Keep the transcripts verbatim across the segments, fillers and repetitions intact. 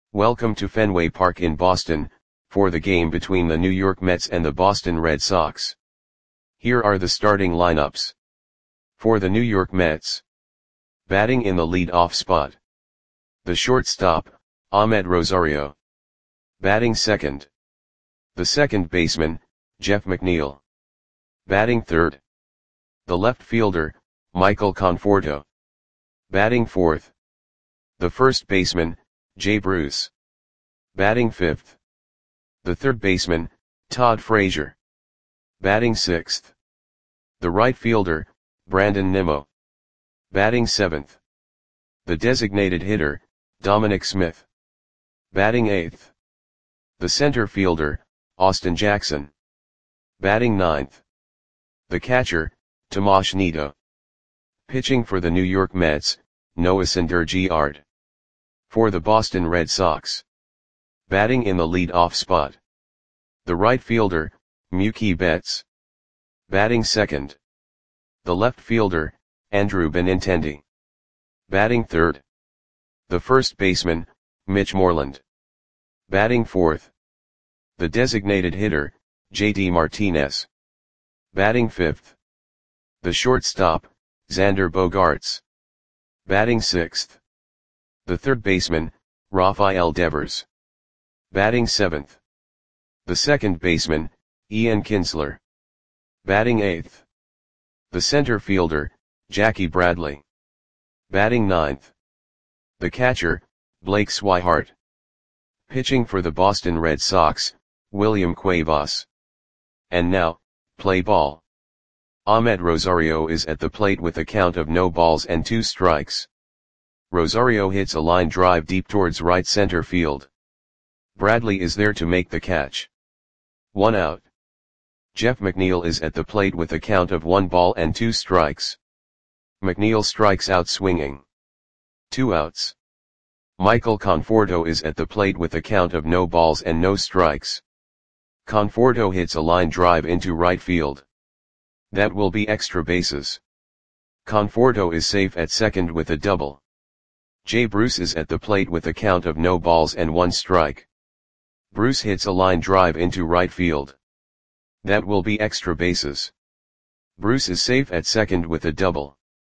Welcome to Fenway Park in Boston, for the game between the New York Mets and the Boston Red Sox. Here are the starting lineups. For the New York Mets. Batting in the lead-off spot. The shortstop, Amed Rosario. Batting second. The second baseman, Jeff McNeil. Batting third. The left fielder, Michael Conforto. Batting fourth. The first baseman, Jay Bruce. Batting fifth. The third baseman, Todd Frazier. Batting sixth. The right fielder, Brandon Nimmo. Batting seventh. The designated hitter, Dominic Smith. Batting eighth. The center fielder, Austin Jackson. Batting ninth. The catcher, Tomas Nido. Pitching for the New York Mets, Noah Syndergaard. For the Boston Red Sox. Batting in the lead-off spot. The right fielder, Mookie Betts. Batting second. The left fielder, Andrew Benintendi. Batting third. The first baseman, Mitch Moreland. Batting fourth. The designated hitter, J D Martinez. Batting fifth. The shortstop, Xander Bogaerts. Batting sixth. The third baseman, Rafael Devers. Batting seventh. The second baseman, Ian Kinsler. Batting eighth. The center fielder, Jackie Bradley. Batting ninth. The catcher, Blake Swihart. Pitching for the Boston Red Sox, William Cuevas. And now, play ball. Amed Rosario is at the plate with a count of no balls and two strikes. Rosario hits a line drive deep towards right center field. Bradley is there to make the catch. One out. Jeff McNeil is at the plate with a count of one ball and two strikes. McNeil strikes out swinging. Two outs. Michael Conforto is at the plate with a count of no balls and no strikes. Conforto hits a line drive into right field. That will be extra bases. Conforto is safe at second with a double. Jay Bruce is at the plate with a count of no balls and one strike. Bruce hits a line drive into right field. That will be extra bases. Bruce is safe at second with a double.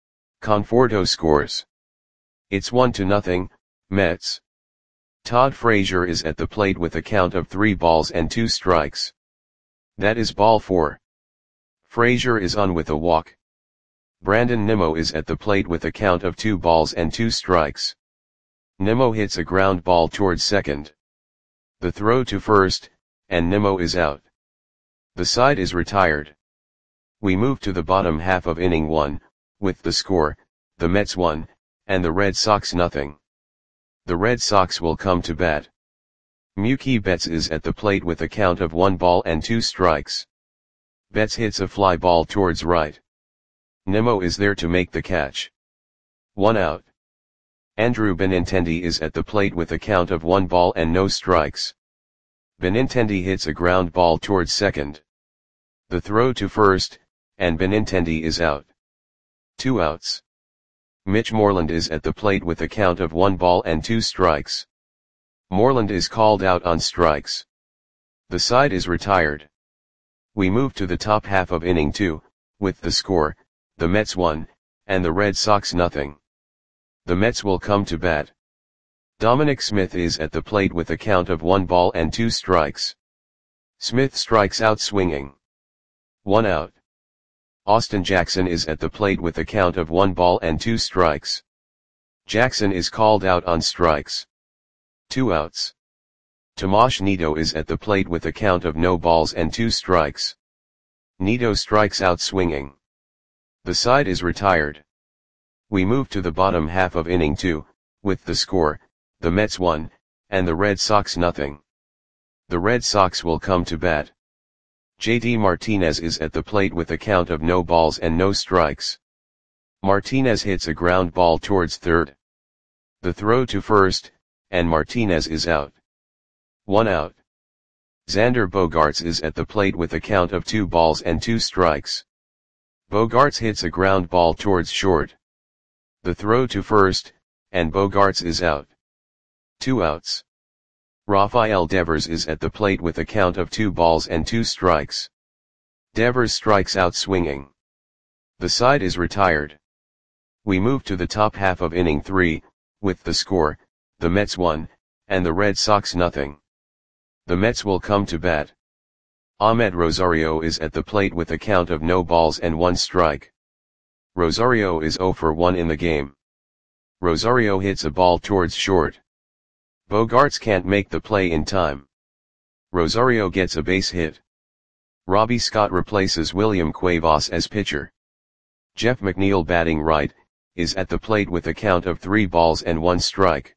Conforto scores. It's one to nothing, Mets. Todd Frazier is at the plate with a count of three balls and two strikes. That is ball four. Frazier is on with a walk. Brandon Nimmo is at the plate with a count of two balls and two strikes. Nimmo hits a ground ball towards second. The throw to first, and Nimmo is out. The side is retired. We move to the bottom half of inning one, with the score, the Mets one, and the Red Sox nothing. The Red Sox will come to bat. Mookie Betts is at the plate with a count of one ball and two strikes. Betts hits a fly ball towards right. Nimmo is there to make the catch. One out. Andrew Benintendi is at the plate with a count of one ball and no strikes. Benintendi hits a ground ball towards second. The throw to first, and Benintendi is out. Two outs. Mitch Moreland is at the plate with a count of one ball and two strikes. Moreland is called out on strikes. The side is retired. We move to the top half of inning two, with the score, the Mets one, and the Red Sox nothing. The Mets will come to bat. Dominic Smith is at the plate with a count of one ball and two strikes. Smith strikes out swinging. One out. Austin Jackson is at the plate with a count of one ball and two strikes. Jackson is called out on strikes. Two outs. Tomas Nido is at the plate with a count of no balls and two strikes. Nido strikes out swinging. The side is retired. We move to the bottom half of inning two, with the score, the Mets one, and the Red Sox nothing. The Red Sox will come to bat. J D Martinez is at the plate with a count of no balls and no strikes. Martinez hits a ground ball towards third. The throw to first, and Martinez is out. One out. Xander Bogaerts is at the plate with a count of two balls and two strikes. Bogaerts hits a ground ball towards short. The throw to first, and Bogaerts is out. Two outs. Rafael Devers is at the plate with a count of two balls and two strikes. Devers strikes out swinging. The side is retired. We move to the top half of inning three, with the score, the Mets one, and the Red Sox nothing. The Mets will come to bat. Ahmed Rosario is at the plate with a count of no balls and one strike. Rosario is zero for one in the game. Rosario hits a ball towards short. Bogaerts can't make the play in time. Rosario gets a base hit. Robbie Scott replaces William Cuevas as pitcher. Jeff McNeil, batting right, is at the plate with a count of three balls and one strike.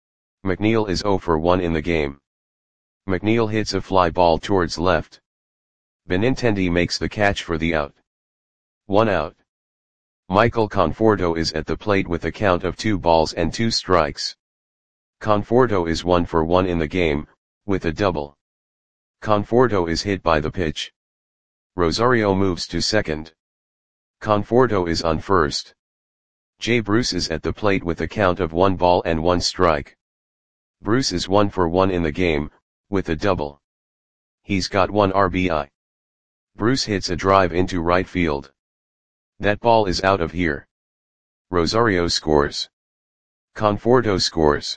McNeil is zero for one in the game. McNeil hits a fly ball towards left. Benintendi makes the catch for the out. One out. Michael Conforto is at the plate with a count of two balls and two strikes. Conforto is one for one in the game, with a double. Conforto is hit by the pitch. Rosario moves to second. Conforto is on first. Jay Bruce is at the plate with a count of one ball and one strike. Bruce is one for one in the game, with a double. He's got one R B I. Bruce hits a drive into right field. That ball is out of here. Rosario scores. Conforto scores.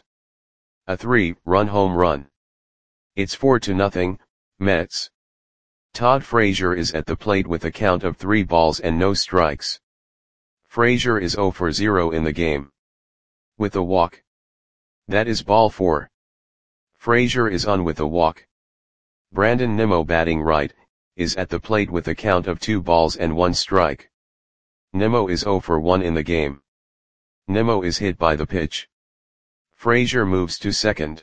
A three-run home run. It's four to nothing, Mets. Todd Frazier is at the plate with a count of three balls and no strikes. Frazier is zero for zero in the game. With a walk. That is ball four. Frazier is on with a walk. Brandon Nimmo, batting right, is at the plate with a count of two balls and one strike. Nimmo is zero for one in the game. Nimmo is hit by the pitch. Frazier moves to second.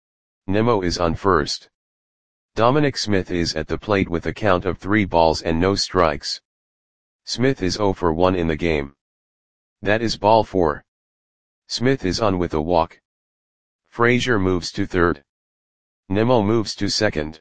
Nimmo is on first. Dominic Smith is at the plate with a count of three balls and no strikes. Smith is zero for one in the game. That is ball four. Smith is on with a walk. Frazier moves to third. Nimmo moves to second.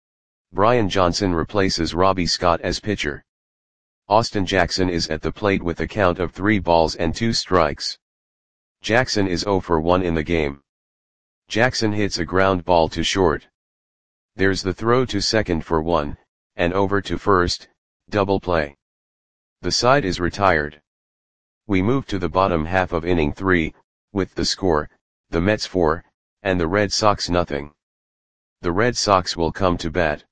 Brian Johnson replaces Robbie Scott as pitcher. Austin Jackson is at the plate with a count of three balls and two strikes. Jackson is zero for one in the game. Jackson hits a ground ball to short. There's the throw to second for one, and over to first, double play. The side is retired. We move to the bottom half of inning three, with the score, the Mets four, and the Red Sox nothing. The Red Sox will come to bat.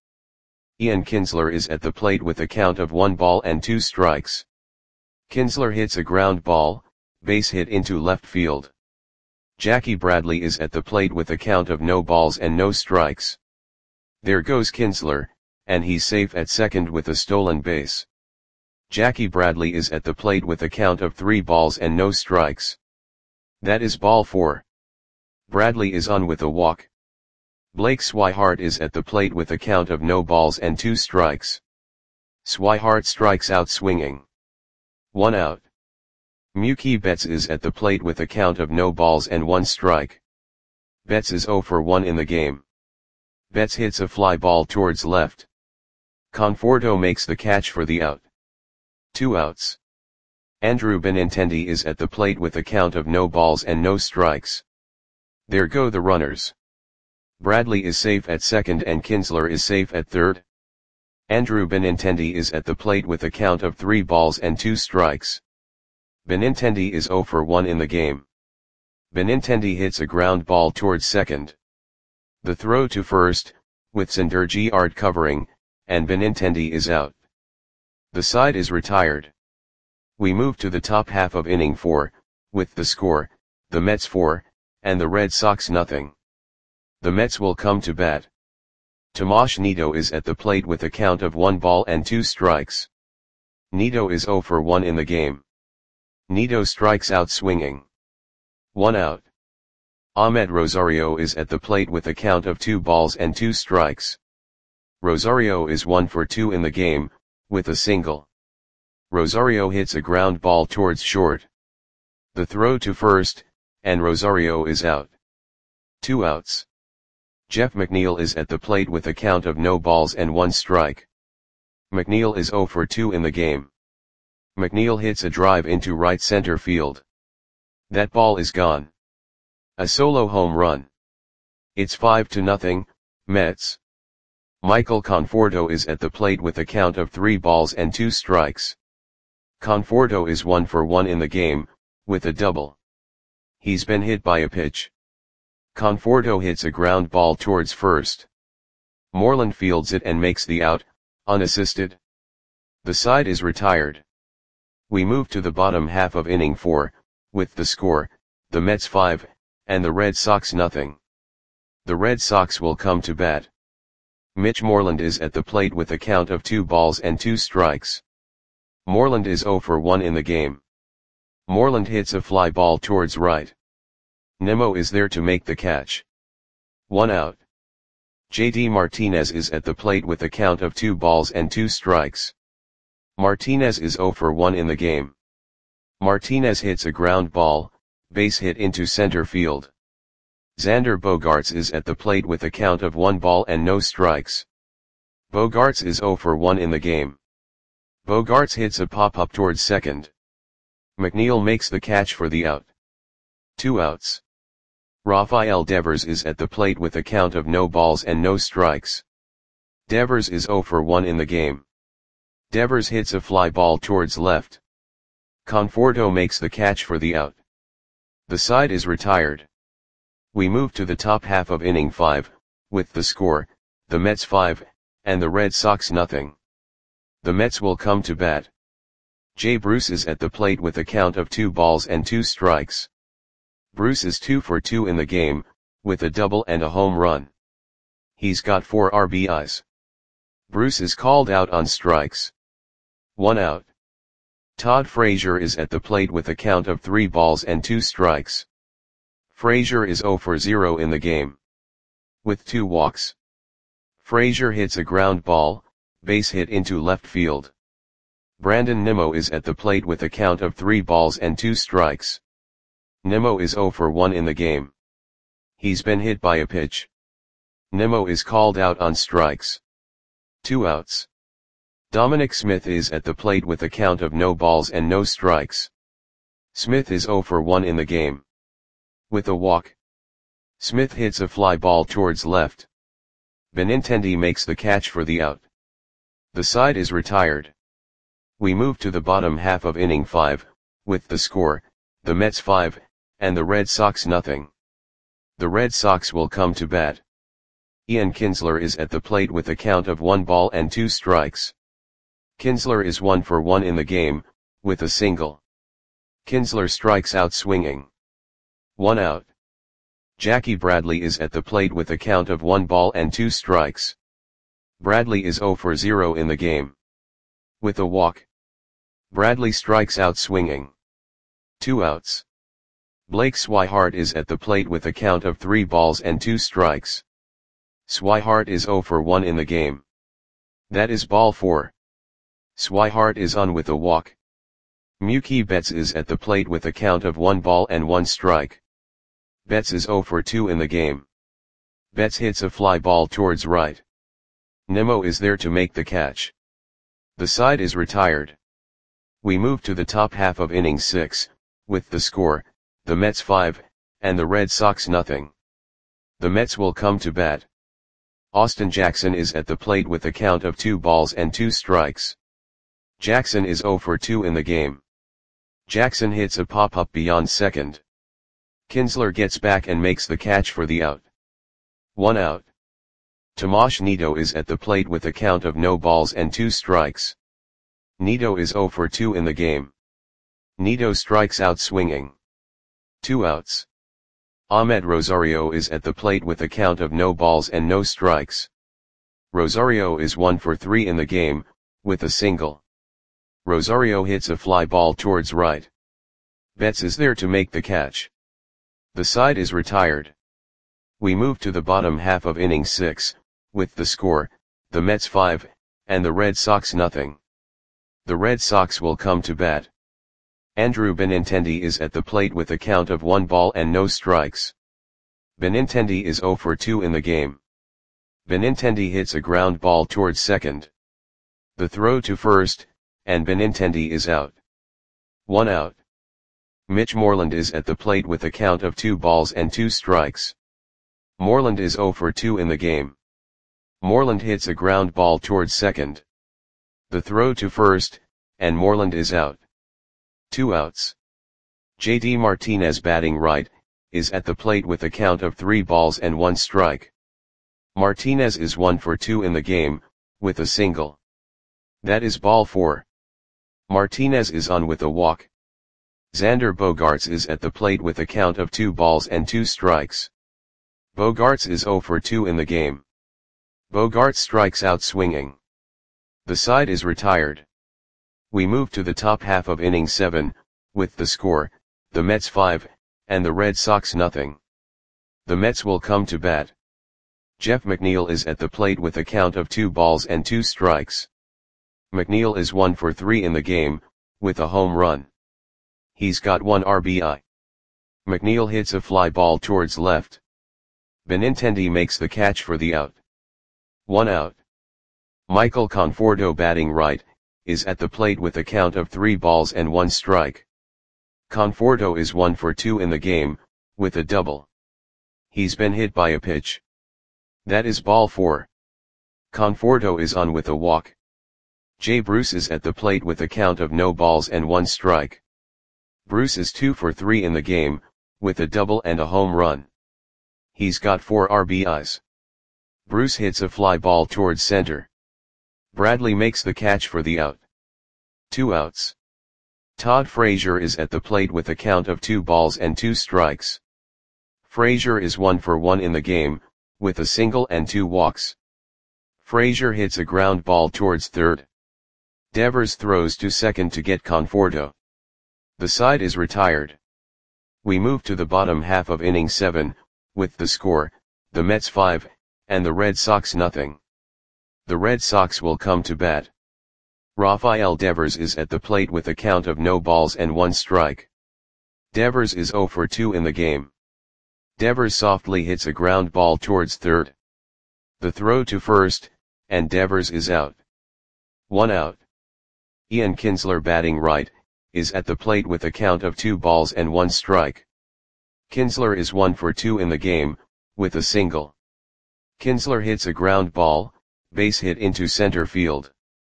Ian Kinsler is at the plate with a count of one ball and two strikes. Kinsler hits a ground ball, base hit into left field. Jackie Bradley is at the plate with a count of no balls and no strikes. There goes Kinsler, and he's safe at second with a stolen base. Jackie Bradley is at the plate with a count of three balls and no strikes. That is ball four. Bradley is on with a walk. Blake Swihart is at the plate with a count of no balls and two strikes. Swihart strikes out swinging. One out. Mookie Betts is at the plate with a count of no balls and one strike. Betts is zero for one in the game. Betts hits a fly ball towards left. Conforto makes the catch for the out. Two outs. Andrew Benintendi is at the plate with a count of no balls and no strikes. There go the runners. Bradley is safe at second and Kinsler is safe at third. Andrew Benintendi is at the plate with a count of three balls and two strikes. Benintendi is zero for one in the game. Benintendi hits a ground ball towards second. The throw to first, with Syndergaard covering, and Benintendi is out. The side is retired. We move to the top half of inning four, with the score, the Mets four, and the Red Sox nothing. The Mets will come to bat. Tomas Nido is at the plate with a count of one ball and two strikes. Nido is zero for one in the game. Nido strikes out swinging. One out. Ahmed Rosario is at the plate with a count of two balls and two strikes. Rosario is one for two in the game, with a single. Rosario hits a ground ball towards short. The throw to first, and Rosario is out. Two outs. Jeff McNeil is at the plate with a count of no balls and one strike. McNeil is zero for two in the game. McNeil hits a drive into right center field. That ball is gone. A solo home run. It's five to nothing, Mets. Michael Conforto is at the plate with a count of three balls and two strikes. Conforto is one for one in the game, with a double. He's been hit by a pitch. Conforto hits a ground ball towards first. Moreland fields it and makes the out, unassisted. The side is retired. We move to the bottom half of inning four, with the score, the Mets five, and the Red Sox nothing. The Red Sox will come to bat. Mitch Moreland is at the plate with a count of two balls and two strikes. Moreland is zero for one in the game. Moreland hits a fly ball towards right. Nimmo is there to make the catch. One out. J D Martinez is at the plate with a count of two balls and two strikes. Martinez is zero for one in the game. Martinez hits a ground ball, base hit into center field. Xander Bogaerts is at the plate with a count of one ball and no strikes. Bogaerts is zero for one in the game. Bogaerts hits a pop-up towards second. McNeil makes the catch for the out. Two outs. Rafael Devers is at the plate with a count of no balls and no strikes. Devers is zero for one in the game. Devers hits a fly ball towards left. Conforto makes the catch for the out. The side is retired. We move to the top half of inning five, with the score, the Mets five, and the Red Sox nothing. The Mets will come to bat. Jay Bruce is at the plate with a count of two balls and two strikes. Bruce is two for two in the game, with a double and a home run. He's got four R B Is. Bruce is called out on strikes. One out. Todd Frazier is at the plate with a count of three balls and two strikes. Frazier is zero for zero in the game. With two walks. Frazier hits a ground ball, base hit into left field. Brandon Nimmo is at the plate with a count of three balls and two strikes. Nimmo is zero for one in the game. He's been hit by a pitch. Nimmo is called out on strikes. Two outs. Dominic Smith is at the plate with a count of no balls and no strikes. Smith is zero for one in the game. With a walk. Smith hits a fly ball towards left. Benintendi makes the catch for the out. The side is retired. We move to the bottom half of inning five, with the score, the Mets five, and the Red Sox nothing. The Red Sox will come to bat. Ian Kinsler is at the plate with a count of one ball and two strikes. Kinsler is one for one in the game, with a single. Kinsler strikes out swinging. One out. Jackie Bradley is at the plate with a count of one ball and two strikes. Bradley is zero for zero in the game. With a walk. Bradley strikes out swinging. Two outs. Blake Swihart is at the plate with a count of three balls and two strikes. Swihart is zero for one in the game. That is ball four. Swihart is on with a walk. Mookie Betts is at the plate with a count of one ball and one strike. Betts is zero for two in the game. Betts hits a fly ball towards right. Nimmo is there to make the catch. The side is retired. We move to the top half of inning six, with the score, the Mets five, and the Red Sox nothing. The Mets will come to bat. Austin Jackson is at the plate with a count of two balls and two strikes. Jackson is zero for two in the game. Jackson hits a pop-up beyond second. Kinsler gets back and makes the catch for the out. One out. Tomas Nido is at the plate with a count of no balls and two strikes. Nido is zero for two in the game. Nido strikes out swinging. Two outs. Ahmed Rosario is at the plate with a count of no balls and no strikes. Rosario is one for three in the game, with a single. Rosario hits a fly ball towards right. Betts is there to make the catch. The side is retired. We move to the bottom half of inning six, with the score, the Mets five, and the Red Sox nothing. The Red Sox will come to bat. Andrew Benintendi is at the plate with a count of one ball and no strikes. Benintendi is zero for two in the game. Benintendi hits a ground ball towards second. The throw to first, and Benintendi is out. One out. Mitch Moreland is at the plate with a count of two balls and two strikes. Moreland is zero for two in the game. Moreland hits a ground ball towards second. The throw to first, and Moreland is out. Two outs. J D Martinez batting right, is at the plate with a count of three balls and one strike. Martinez is one for two in the game, with a single. That is ball four. Martinez is on with a walk. Xander Bogaerts is at the plate with a count of two balls and two strikes. Bogaerts is zero for two in the game. Bogaerts strikes out swinging. The side is retired. We move to the top half of inning seven, with the score, the Mets five, and the Red Sox nothing. The Mets will come to bat. Jeff McNeil is at the plate with a count of two balls and two strikes. McNeil is one for three in the game, with a home run. He's got one R B I. McNeil hits a fly ball towards left. Benintendi makes the catch for the out. One out. Michael Conforto batting right, is at the plate with a count of three balls and one strike. Conforto is one for two in the game, with a double. He's been hit by a pitch. That is ball four. Conforto is on with a walk. Jay Bruce is at the plate with a count of no balls and one strike. Bruce is two for three in the game, with a double and a home run. He's got four R B Is. Bruce hits a fly ball towards center. Bradley makes the catch for the out. Two outs. Todd Frazier is at the plate with a count of two balls and two strikes. Frazier is one for one in the game, with a single and two walks. Frazier hits a ground ball towards third. Devers throws to second to get Conforto. The side is retired. We move to the bottom half of inning seven, with the score, the Mets five, and the Red Sox nothing. The Red Sox will come to bat. Rafael Devers is at the plate with a count of no balls and one strike. Devers is zero for two in the game. Devers softly hits a ground ball towards third. The throw to first, and Devers is out. One out. Ian Kinsler batting right, is at the plate with a count of two balls and one strike. Kinsler is one for two in the game, with a single. Kinsler hits a ground ball, base hit into center field.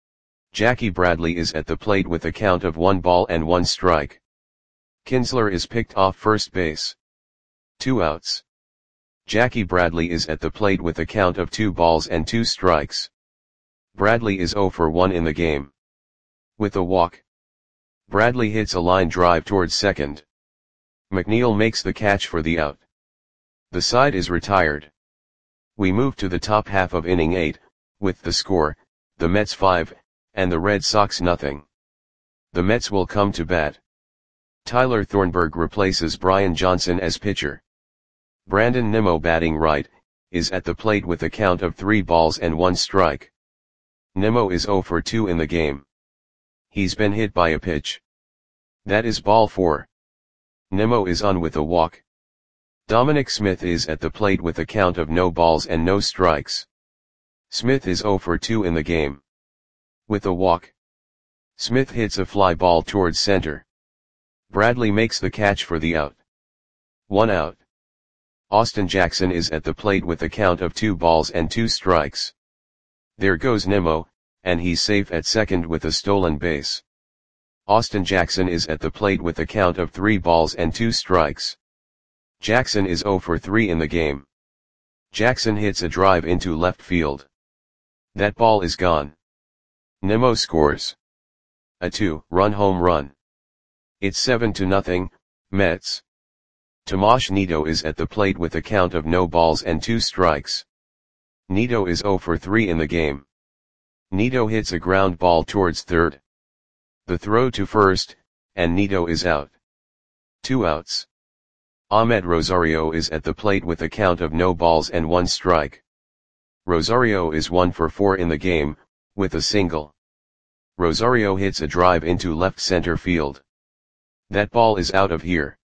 Jackie Bradley is at the plate with a count of one ball and one strike. Kinsler is picked off first base. Two outs. Jackie Bradley is at the plate with a count of two balls and two strikes. Bradley is zero for one in the game. With a walk. Bradley hits a line drive towards second. McNeil makes the catch for the out. The side is retired. We move to the top half of inning eight, with the score, the Mets five, and the Red Sox nothing. The Mets will come to bat. Tyler Thornburg replaces Brian Johnson as pitcher. Brandon Nimmo batting right, is at the plate with a count of three balls and one strike. Nimmo is zero for two in the game. He's been hit by a pitch. That is ball four. Nimmo is on with a walk. Dominic Smith is at the plate with a count of no balls and no strikes. Smith is zero for two in the game. With a walk. Smith hits a fly ball towards center. Bradley makes the catch for the out. One out. Austin Jackson is at the plate with a count of two balls and two strikes. There goes Nimmo, and he's safe at second with a stolen base. Austin Jackson is at the plate with a count of three balls and two strikes. Jackson is zero for three in the game. Jackson hits a drive into left field. That ball is gone. Nimmo scores a two-run home run. It's seven to nothing, Mets. Tomas Nido is at the plate with a count of no balls and two strikes. Nido is zero for three in the game. Nido hits a ground ball towards third. The throw to first, and Nido is out. Two outs. Ahmed Rosario is at the plate with a count of no balls and one strike. Rosario is one for four in the game, with a single. Rosario hits a drive into left center field. That ball is out of here.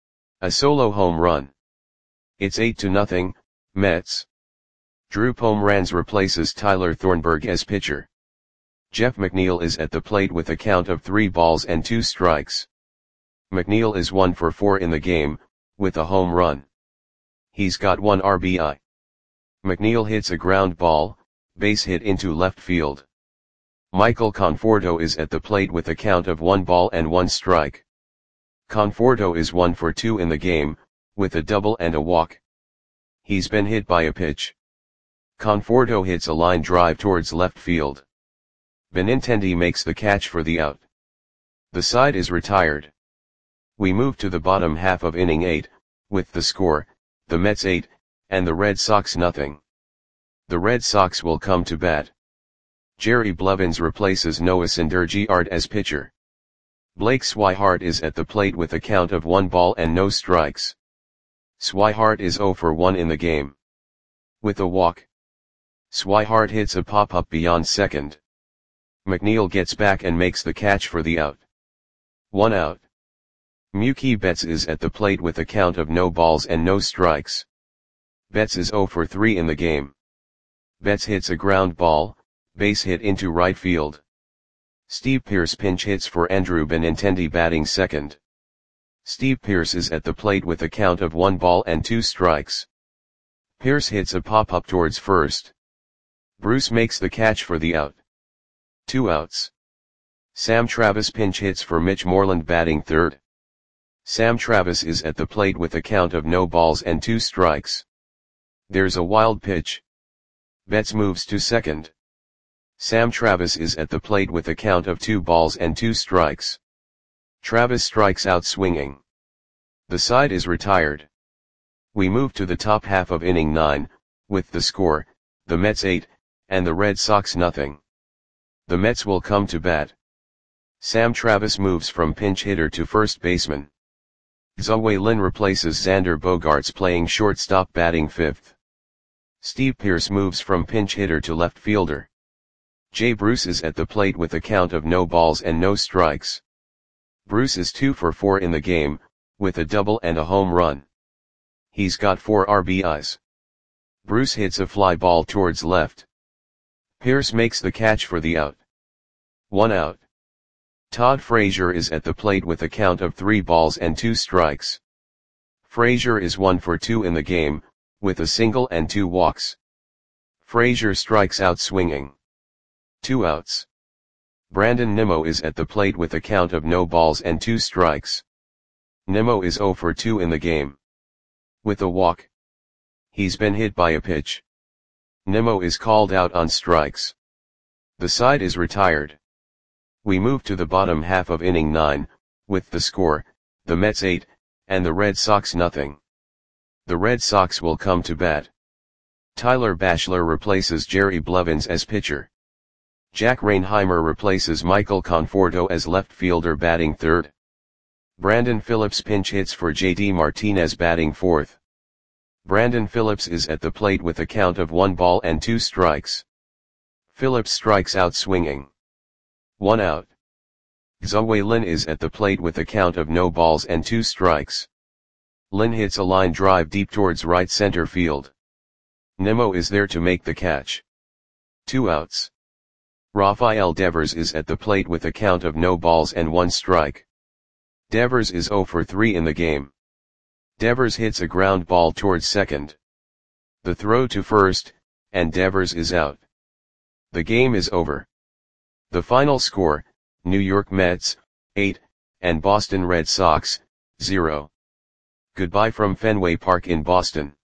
A solo home run. It's eight to nothing, Mets. Drew Pomeranz replaces Tyler Thornburg as pitcher. Jeff McNeil is at the plate with a count of three balls and two strikes. McNeil is one for four in the game, with a home run. He's got one R B I. McNeil hits a ground ball, base hit into left field. Michael Conforto is at the plate with a count of one ball and one strike. Conforto is one for two in the game, with a double and a walk. He's been hit by a pitch. Conforto hits a line drive towards left field. Benintendi makes the catch for the out. The side is retired. We move to the bottom half of inning eight, with the score, the Mets eight, and the Red Sox nothing. The Red Sox will come to bat. Jerry Blevins replaces Noah Syndergaard as pitcher. Blake Swihart is at the plate with a count of one ball and no strikes. Swihart is zero for one in the game. With a walk. Swihart hits a pop-up beyond second. McNeil gets back and makes the catch for the out. One out. Mookie Betts is at the plate with a count of no balls and no strikes. Betts is zero for three in the game. Betts hits a ground ball, base hit into right field. Steve Pearce pinch hits for Andrew Benintendi batting second. Steve Pearce is at the plate with a count of one ball and two strikes. Pearce hits a pop-up towards first. Bruce makes the catch for the out. Two outs. Sam Travis pinch hits for Mitch Moreland batting third. Sam Travis is at the plate with a count of no balls and two strikes. There's a wild pitch. Betts moves to second. Sam Travis is at the plate with a count of two balls and two strikes. Travis strikes out swinging. The side is retired. We move to the top half of inning nine, with the score, the Mets eight, and the Red Sox nothing. The Mets will come to bat. Sam Travis moves from pinch hitter to first baseman. Tzu-Wei Lin replaces Xander Bogaerts playing shortstop batting fifth. Steve Pearce moves from pinch hitter to left fielder. Jay Bruce is at the plate with a count of no balls and no strikes. Bruce is two for four in the game, with a double and a home run. He's got four R B Is. Bruce hits a fly ball towards left. Pearce makes the catch for the out. One out. Todd Frazier is at the plate with a count of three balls and two strikes. Frazier is one for two in the game, with a single and two walks. Frazier strikes out swinging. Two outs. Brandon Nimmo is at the plate with a count of no balls and two strikes. Nimmo is zero for two in the game. With a walk. He's been hit by a pitch. Nimmo is called out on strikes. The side is retired. We move to the bottom half of inning nine, with the score, the Mets eight, and the Red Sox nothing. The Red Sox will come to bat. Tyler Bachelor replaces Jerry Blevins as pitcher. Jack Reinheimer replaces Michael Conforto as left fielder batting third. Brandon Phillips pinch hits for J D Martinez batting fourth. Brandon Phillips is at the plate with a count of one ball and two strikes. Phillips strikes out swinging. One out. Tzu-Wei Lin is at the plate with a count of no balls and two strikes. Lin hits a line drive deep towards right center field. Nimmo is there to make the catch. Two outs. Rafael Devers is at the plate with a count of no balls and one strike. Devers is zero for three in the game. Devers hits a ground ball towards second. The throw to first, and Devers is out. The game is over. The final score, New York Mets, eight, and Boston Red Sox, zero. Goodbye from Fenway Park in Boston.